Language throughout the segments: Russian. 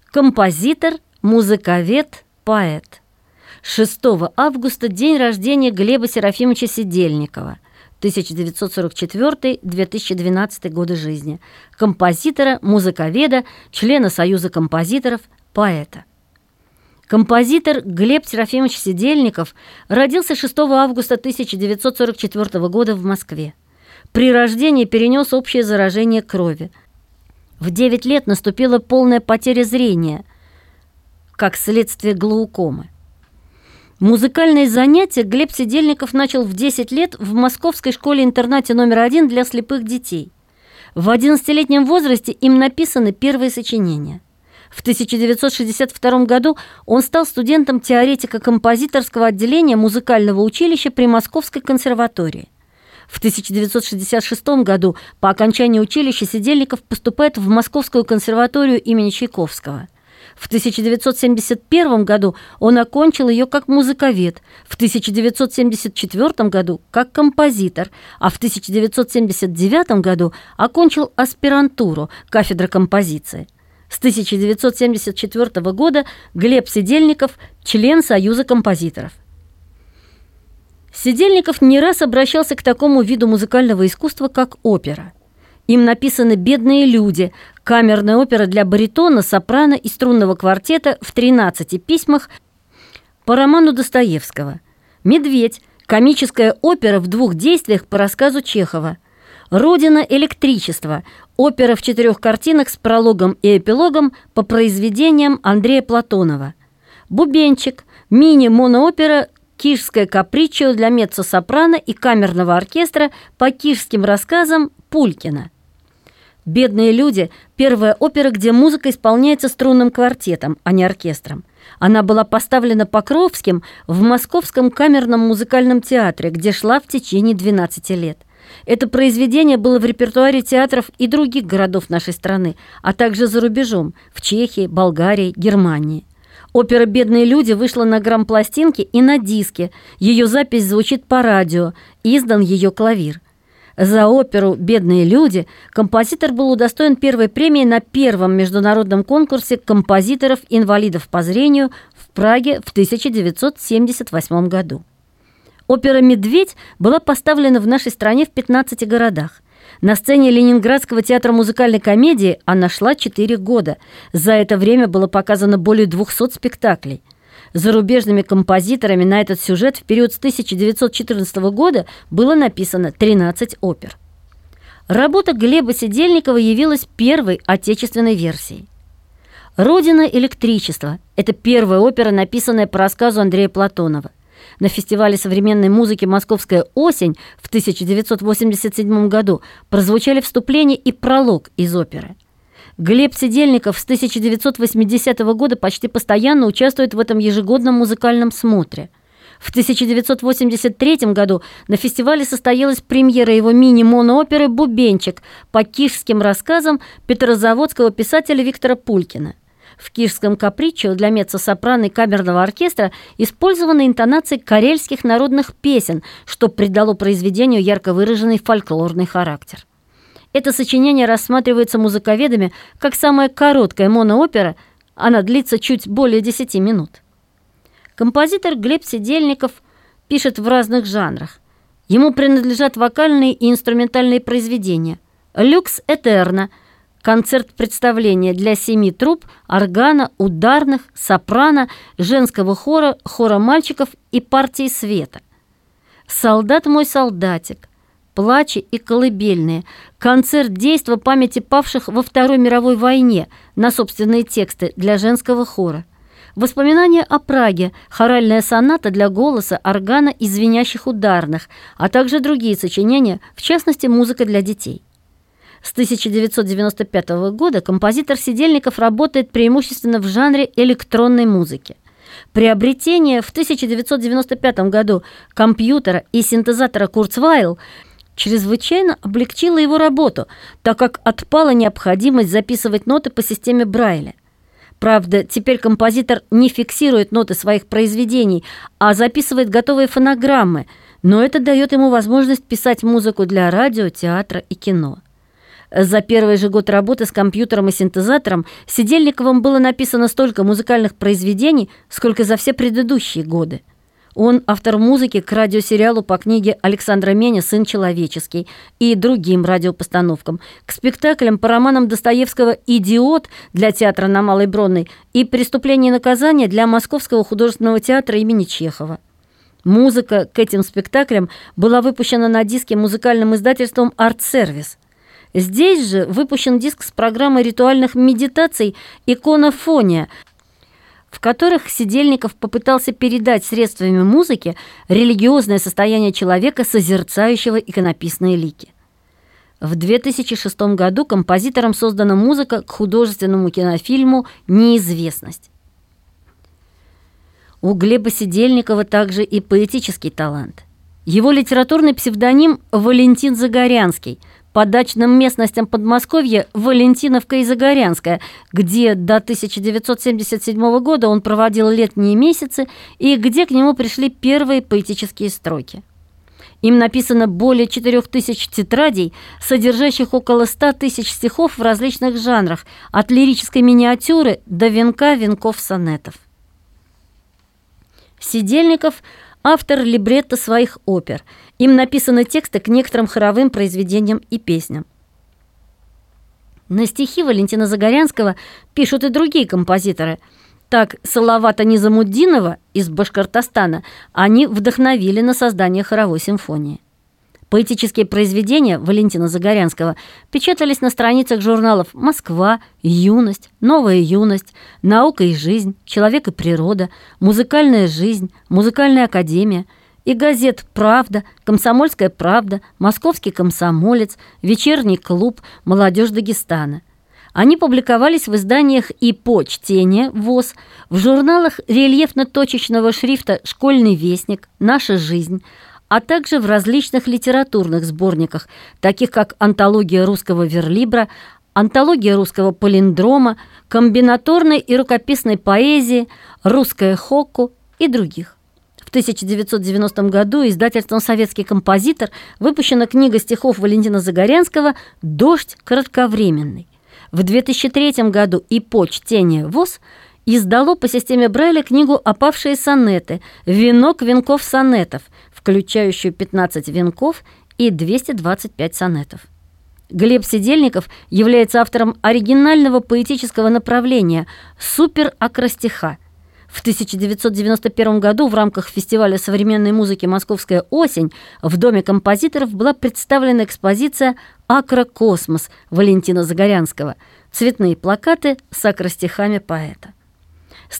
Композитор, музыковед, поэт. 6 августа день рождения Глеба Серафимовича Сидельникова, 1944-2012 годы жизни. Композитора, музыковеда, члена Союза композиторов, поэта. Композитор Глеб Серафимович Сидельников родился 6 августа 1944 года в Москве. При рождении перенес общее заражение крови. В 9 лет наступила полная потеря зрения, как следствие глаукомы. Музыкальные занятия Глеб Сидельников начал в 10 лет в московской школе-интернате номер 1 для слепых детей. В 11-летнем возрасте им написаны первые сочинения. В 1962 году он стал студентом теоретико-композиторского отделения музыкального училища при Московской консерватории. В 1966 году по окончании училища Сидельников поступает в Московскую консерваторию имени Чайковского. В 1971 году он окончил ее как музыковед, в 1974 году как композитор, а в 1979 году окончил аспирантуру кафедры композиции. С 1974 года Глеб Сидельников – член Союза композиторов. Сидельников не раз обращался к такому виду музыкального искусства, как опера. Им написаны «Бедные люди», камерная опера для баритона, сопрано и струнного квартета в 13 письмах по роману Достоевского. «Медведь» – комическая опера в 2 действиях по рассказу Чехова. «Родина электричества» – опера в 4 картинах с прологом и эпилогом по произведениям Андрея Платонова. «Бубенчик» – мини-моноопера «Кишское каприччо» для меццо-сопрано и камерного оркестра по кишским рассказам Пулькина. «Бедные люди» – первая опера, где музыка исполняется струнным квартетом, а не оркестром. Она была поставлена Покровским в Московском камерном музыкальном театре, где шла в течение 12 лет. Это произведение было в репертуаре театров и других городов нашей страны, а также за рубежом – в Чехии, Болгарии, Германии. Опера «Бедные люди» вышла на грампластинке и на диске. Ее запись звучит по радио, издан ее клавир. За оперу «Бедные люди» композитор был удостоен первой премии на первом международном конкурсе композиторов-инвалидов по зрению в Праге в 1978 году. Опера «Медведь» была поставлена в нашей стране в 15 городах. На сцене Ленинградского театра музыкальной комедии она шла 4 года. За это время было показано более 200 спектаклей. Зарубежными композиторами на этот сюжет в период с 1914 года было написано 13 опер. Работа Глеба Сидельникова явилась первой отечественной версией. «Родина электричества» – это первая опера, написанная по рассказу Андрея Платонова. На фестивале современной музыки «Московская осень» в 1987 году прозвучали вступление и пролог из оперы. Глеб Сидельников с 1980 года почти постоянно участвует в этом ежегодном музыкальном смотре. В 1983 году на фестивале состоялась премьера его мини-монооперы «Бубенчик» по кишским рассказам петрозаводского писателя Виктора Пулькина. В кишском каприччо для меццо-сопрано и камерного оркестра использованы интонации карельских народных песен, что придало произведению ярко выраженный фольклорный характер. Это сочинение рассматривается музыковедами как самая короткая моноопера, она длится чуть более 10 минут. Композитор Глеб Сидельников пишет в разных жанрах. Ему принадлежат вокальные и инструментальные произведения. «Люкс этерна» – концерт-представление для 7 труб, органа, ударных, сопрано, женского хора, хора мальчиков и партии света. «Солдат мой солдатик», «Плачи» и «Колыбельные», концерт-действо памяти павших во Второй мировой войне на собственные тексты для женского хора. «Воспоминания о Праге», хоральная соната для голоса, органа и звенящих ударных, а также другие сочинения, в частности, музыка для детей. С 1995 года композитор Сидельников работает преимущественно в жанре электронной музыки. Приобретение в 1995 году компьютера и синтезатора Kurzweil чрезвычайно облегчило его работу, так как отпала необходимость записывать ноты по системе Брайля. Правда, теперь композитор не фиксирует ноты своих произведений, а записывает готовые фонограммы, но это дает ему возможность писать музыку для радио, театра и кино. За первый же год работы с компьютером и синтезатором Сидельниковым было написано столько музыкальных произведений, сколько за все предыдущие годы. Он автор музыки к радиосериалу по книге Александра Меня «Сын человеческий» и другим радиопостановкам, к спектаклям по романам Достоевского «Идиот» для театра на Малой Бронной и «Преступление и наказание» для Московского художественного театра имени Чехова. Музыка к этим спектаклям была выпущена на диске музыкальным издательством «Артсервис». Здесь же выпущен диск с программой ритуальных медитаций «Иконофония», в которых Сидельников попытался передать средствами музыки религиозное состояние человека, созерцающего иконописные лики. В 2006 году композитором создана музыка к художественному кинофильму «Неизвестность». У Глеба Сидельникова также и поэтический талант. Его литературный псевдоним Валентин Загорянский, по дачным местностям Подмосковья Валентиновка и Загорянская, где до 1977 года он проводил летние месяцы и где к нему пришли первые поэтические строки. Им написано более 4000 тетрадей, содержащих около 100 тысяч стихов в различных жанрах, от лирической миниатюры до венка венков сонетов. Сидельников – автор либретто своих опер. Им написаны тексты к некоторым хоровым произведениям и песням. На стихи Валентина Загорянского пишут и другие композиторы. Так, Салавата Низамуддинова из Башкортостана они вдохновили на создание хоровой симфонии. Поэтические произведения Валентина Загорянского печатались на страницах журналов «Москва», «Юность», «Новая юность», «Наука и жизнь», «Человек и природа», «Музыкальная жизнь», «Музыкальная академия» и газет «Правда», «Комсомольская правда», «Московский комсомолец», «Вечерний клуб», «Молодежь Дагестана». Они публиковались в изданиях и по чтение ВОС, в журналах рельефно-точечного шрифта «Школьный вестник», «Наша жизнь», а также в различных литературных сборниках, таких как «Антология русского верлибра», «Антология русского палиндрома», «Комбинаторной и рукописной поэзии», «Русская хокку» и других. В 1990 году издательством «Советский композитор» выпущена книга стихов Валентина Загорянского «Дождь кратковременный». В 2003 году и по чтение ВОС издало по системе Брайля книгу «Опавшие сонеты. Венок венков сонетов», включающую 15 венков и 225 сонетов. Глеб Сидельников является автором оригинального поэтического направления «Суперакростиха». В 1991 году в рамках фестиваля современной музыки «Московская осень» в Доме композиторов была представлена экспозиция «Акрокосмос» Валентина Загорянского, цветные плакаты с акростихами поэта. С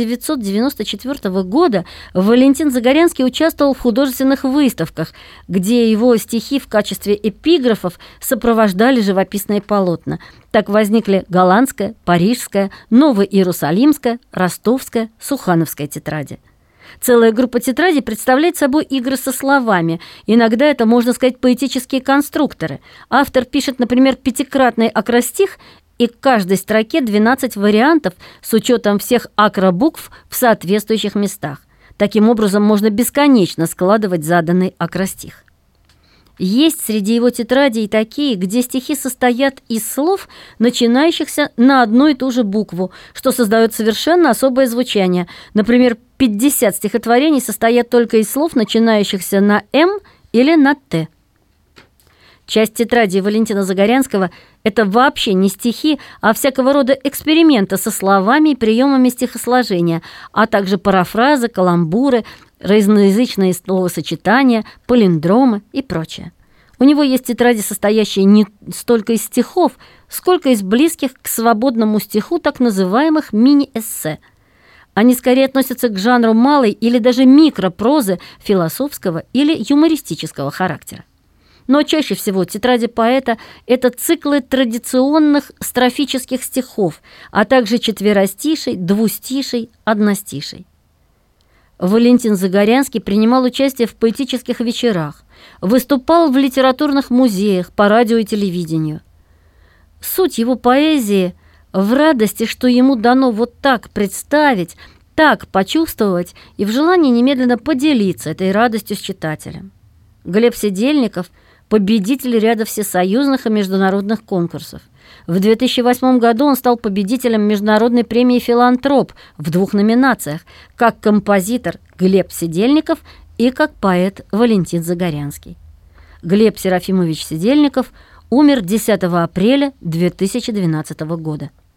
1994 года Валентин Загорянский участвовал в художественных выставках, где его стихи в качестве эпиграфов сопровождали живописные полотна. Так возникли Голландская, Парижская, Новоиерусалимская, Ростовская, Сухановская тетради. Целая группа тетрадей представляет собой игры со словами. Иногда это, можно сказать, поэтические конструкторы. Автор пишет, например, пятикратный акростих, и к каждой строке 12 вариантов с учетом всех акробукв в соответствующих местах. Таким образом, можно бесконечно складывать заданный акростих. Есть среди его тетрадей такие, где стихи состоят из слов, начинающихся на одну и ту же букву, что создает совершенно особое звучание. Например, 50 стихотворений состоят только из слов, начинающихся на «М» или на «Т». Часть тетради Валентина Загорянского – это вообще не стихи, а всякого рода эксперименты со словами и приемами стихосложения, а также парафразы, каламбуры, разноязычные словосочетания, палиндромы и прочее. У него есть тетради, состоящие не столько из стихов, сколько из близких к свободному стиху так называемых мини-эссе. Они скорее относятся к жанру малой или даже микропрозы философского или юмористического характера. Но чаще всего тетради поэта – это циклы традиционных строфических стихов, а также четверостишей, двустишей, одностишей. Валентин Загорянский принимал участие в поэтических вечерах, выступал в литературных музеях по радио и телевидению. Суть его поэзии в радости, что ему дано вот так представить, так почувствовать и в желании немедленно поделиться этой радостью с читателем. Глеб Сидельников победитель ряда всесоюзных и международных конкурсов. В 2008 году он стал победителем международной премии «Филантроп» в 2 номинациях – как композитор Глеб Сидельников и как поэт Валентин Загорянский. Глеб Серафимович Сидельников умер 10 апреля 2012 года.